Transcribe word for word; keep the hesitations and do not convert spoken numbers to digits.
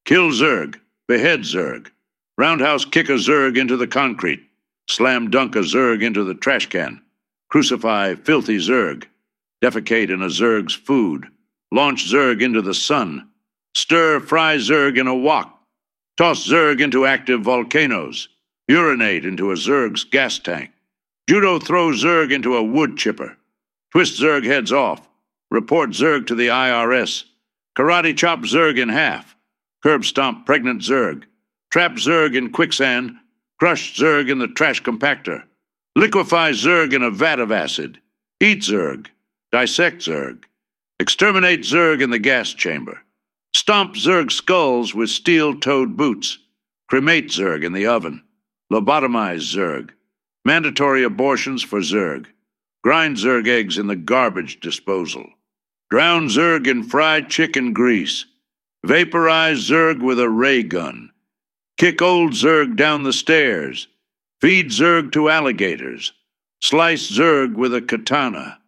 Kill Zerg. Behead Zerg. Roundhouse kick a Zerg into the concrete. Slam dunk a Zerg into the trash can. Crucify filthy Zerg. Defecate in a Zerg's food. Launch Zerg into the sun. Stir fry Zerg in a wok. Toss Zerg into active volcanoes. Urinate into a Zerg's gas tank. Judo throw Zerg into a wood chipper. Twist Zerg heads off. Report Zerg to the I R S. Karate chop Zerg in half. Curb stomp pregnant Zerg. Trap Zerg in quicksand. Crush Zerg in the trash compactor. Liquefy Zerg in a vat of acid. Eat Zerg. Dissect Zerg. Exterminate Zerg in the gas chamber. Stomp Zerg skulls with steel-toed boots. Cremate Zerg in the oven. Lobotomize Zerg. Mandatory abortions for Zerg. Grind Zerg eggs in the garbage disposal. Drown Zerg in fried chicken grease. Vaporize Zerg with a ray gun. Kick old Zerg down the stairs. Feed Zerg to alligators. Slice Zerg with a katana.